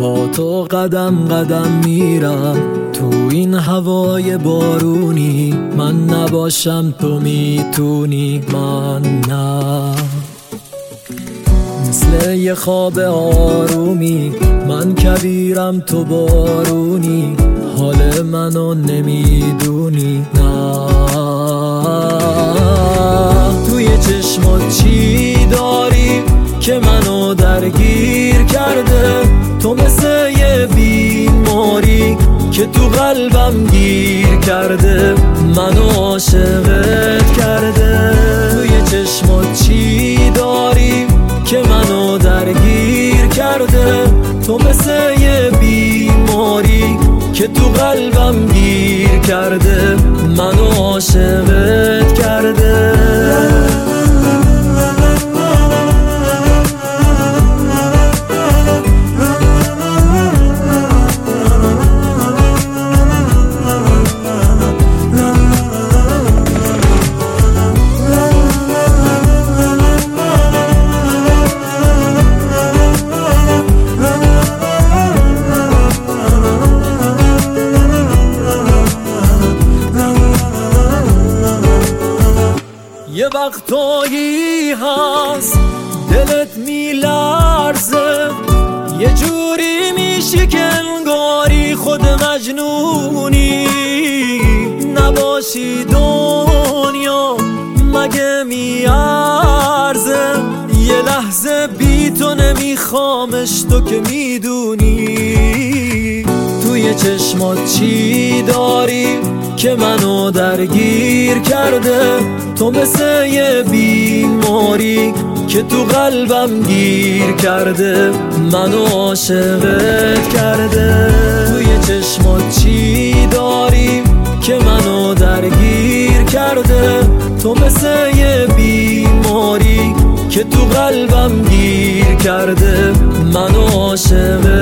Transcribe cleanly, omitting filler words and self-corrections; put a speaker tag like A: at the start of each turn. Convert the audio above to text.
A: با تو قدم قدم میرم تو این هوای بارونی. من نباشم تو میتونی، من نه. مثل یه خواب آرومی من کبیرم تو بارونی. حال منو نمیدونی، نه. توی چشمات چی داری که منو درگیر کرده؟ تو مثل یه بیماری که تو قلبم گیر کرده، منو عاشقت کرده. توی چشمات چی داری که منو درگیر کرده؟ تو مثل یه بیماری که تو قلبم گیر کرده، منو عاشقت کرده. یه وقتایی هست دلت میلرزه، یه جوری میشی که انگاری خود مجنونی. نباشی دنیا مگه میارزه؟ یه لحظه بی تو نمیخوامش، تو که میدونی. توی چشمات چی داری که منو درگیر کرده؟ تو مثل یه بیماری که تو قلبم گیر کرده، منو عاشقت کرده. توی چشمات چی داری که منو درگیر کرده؟ تو مثل یه بیماری که تو قلبم گیر کرده، منو عاشقت